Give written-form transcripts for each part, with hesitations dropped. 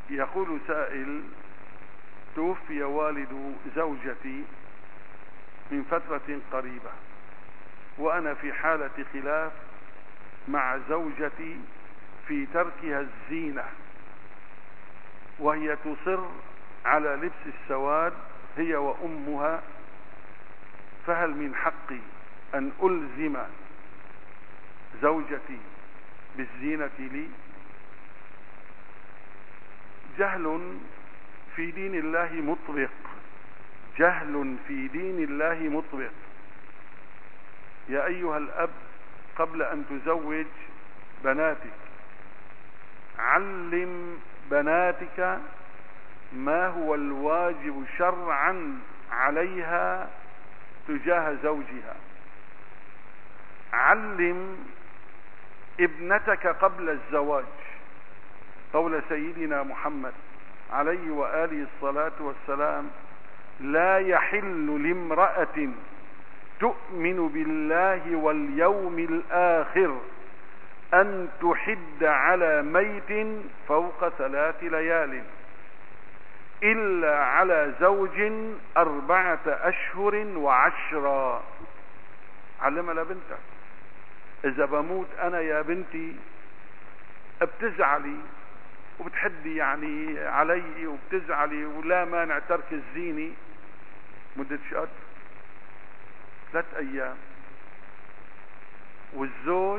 يقول سائل: توفي والد زوجتي من فترة قريبة، وأنا في حالة خلاف مع زوجتي في تركها الزينة، وهي تصر على لبس السواد هي وأمها، فهل من حقي أن ألزم زوجتي بالزينة لي؟ جهل في دين الله مطبق، جهل في دين الله مطبق. يا أيها الأب، قبل أن تزوج بناتك علم بناتك ما هو الواجب شرعا عليها تجاه زوجها. علم ابنتك قبل الزواج قول سيدنا محمد عليه وآله الصلاة والسلام: لا يحل لامرأة تؤمن بالله واليوم الآخر أن تحد على ميت فوق 3 ليال إلا على زوج 4 أشهر و10. علمها لبنتك. إذا بموت أنا يا بنتي بتزعلي وبتحدي يعني علي وبتزعلي، ولا مانع ترك الزينة مدة شهر 3 أيام، والزوج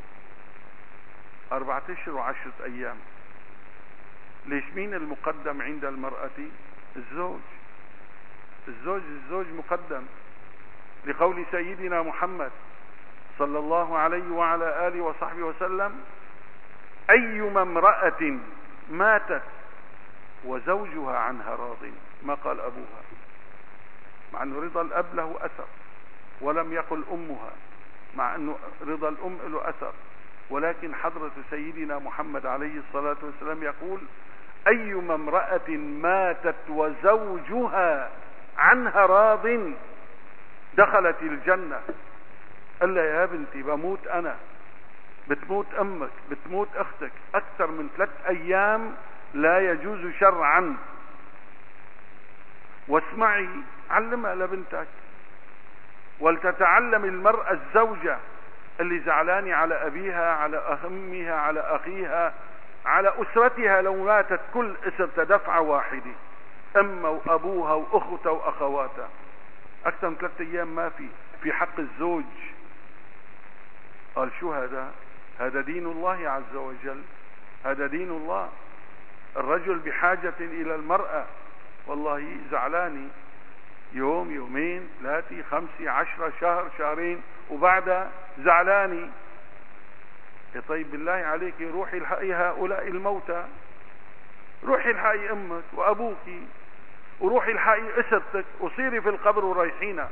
4 أشهر و10 أيام. ليش؟ مين المقدم عند المرأة؟ الزوج. الزوج مقدم، لقول سيدنا محمد صلى الله عليه وعلى آله وصحبه وسلم: أيما امرأة ماتت وزوجها عنها راض. ما قال أبوها، مع أن رضا الأب له أثر، ولم يقل أمها، مع أن رضا الأم له أثر، ولكن حضرة سيدنا محمد عليه الصلاة والسلام يقول: أيما امرأة ماتت وزوجها عنها راض دخلت الجنة. قال لها: يا بنتي بموت أنا، بتموت أمك، بتموت أختك، أكثر من 3 أيام لا يجوز شرعا. واسمعي، علمها لبنتك، ولتتعلم المرأة الزوجة اللي زعلانة على أبيها، على أمها، على أخيها، على أسرتها لو ماتت كل أسر دفعة واحدة، أمها وأبوها وأختها وأخواتها. أكثر من 3 أيام ما في حق الزوج. قال: شو هذا؟ هذا دين الله عز وجل، هذا دين الله. الرجل بحاجة إلى المرأة، والله زعلاني يوم، يومين، 3، 5، 10، شهر، شهرين، وبعدها زعلاني. طيب بالله عليك روحي الحقي هؤلاء الموتى، روحي الحقي أمك وأبوك، وروحي الحقي أسرتك، وصيري في القبر وريحينا.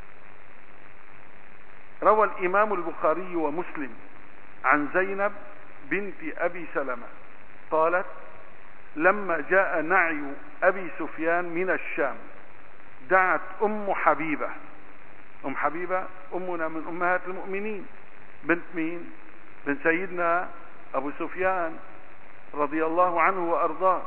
روى الإمام البخاري ومسلم عن زينب بنت أبي سلمة قالت: لما جاء نعي أبي سفيان من الشام دعت أم حبيبة. أم حبيبة أمنا من أمهات المؤمنين، بنت مين؟ بنت سيدنا أبو سفيان رضي الله عنه وأرضاه.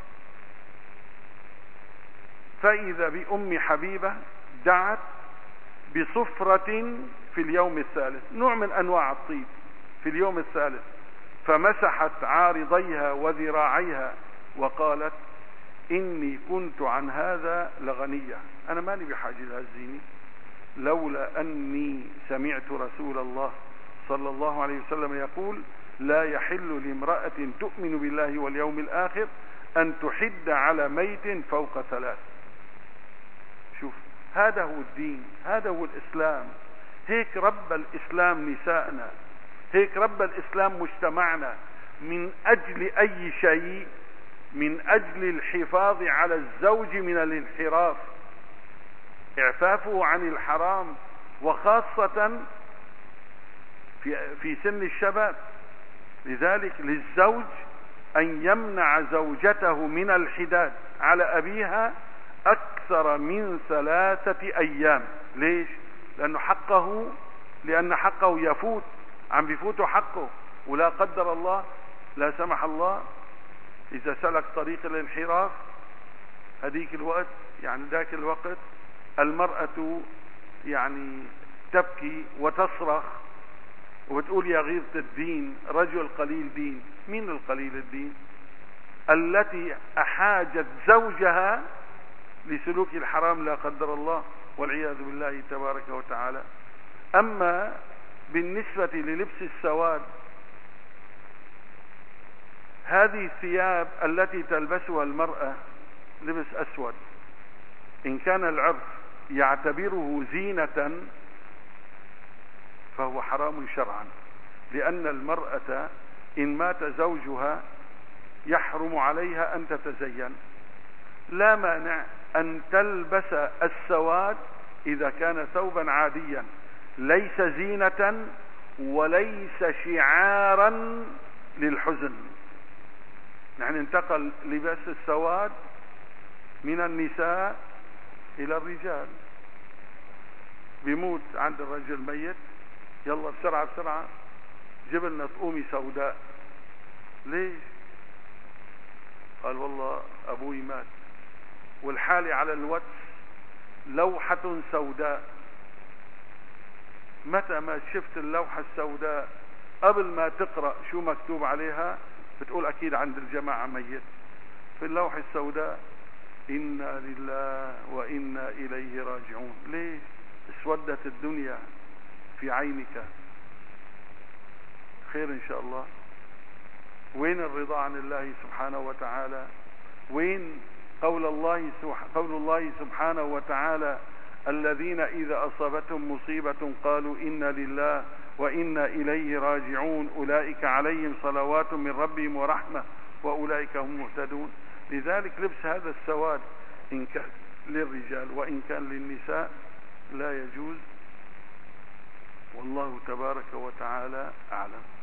فإذا بأم حبيبة دعت بصفرة في اليوم الثالث، نوع من أنواع الطيب في اليوم الثالث، فمسحت عارضيها وذراعيها وقالت: إني كنت عن هذا لغنية، أنا ماني بحاجة لهالزينة، لولا أني سمعت رسول الله صلى الله عليه وسلم يقول: لا يحل لامرأة تؤمن بالله واليوم الآخر أن تحد على ميت فوق 3. شوف، هذا هو الدين، هذا هو الإسلام. هيك رب الإسلام نساءنا، هيك رب الإسلام مجتمعنا، من أجل أي شيء؟ من أجل الحفاظ على الزوج من الانحراف، إعفافه عن الحرام، وخاصة في سن الشباب. لذلك للزوج أن يمنع زوجته من الحداد على أبيها أكثر من 3 أيام. ليش؟ لأن حقه يفوت، عم بيفوته حقه، ولا قدر الله، لا سمح الله، إذا سلك طريق الانحراف هذيك الوقت، يعني ذاك الوقت المرأة يعني تبكي وتصرخ وتقول يا غيظة الدين، رجل قليل دين. مين القليل الدين؟ التي أحاجت زوجها لسلوك الحرام لا قدر الله والعياذ بالله تبارك وتعالى. أما بالنسبة للبس السواد، هذه الثياب التي تلبسها المرأة لبس أسود، إن كان العرف يعتبره زينة فهو حرام شرعا، لأن المرأة إن مات زوجها يحرم عليها أن تتزين. لا مانع أن تلبس السواد إذا كان ثوبا عاديا ليس زينة وليس شعارا للحزن. يعني انتقل لباس السواد من النساء إلى الرجال. بيموت عند الرجل ميت، يلا بسرعة بسرعة جيب لنا طقومي سوداء. ليش؟ قال والله أبوي مات. والحالي على الواتس لوحة سوداء. متى ما شفت اللوحة السوداء قبل ما تقرأ شو مكتوب عليها بتقول أكيد عند الجماعة ميت. في اللوحة السوداء إنا لله وإنا إليه راجعون. ليه؟ اسودت الدنيا في عينك. خير إن شاء الله. وين الرضا عن الله سبحانه وتعالى؟ وين قول الله سبحانه وتعالى الذين إذا أصابتهم مصيبة قالوا إنا لله وإنا إليه راجعون أولئك عليهم صلوات من ربهم ورحمة وأولئك هم مهتدون. لذلك لبس هذا السواد إن كان للرجال وإن كان للنساء لا يجوز، والله تبارك وتعالى أعلم.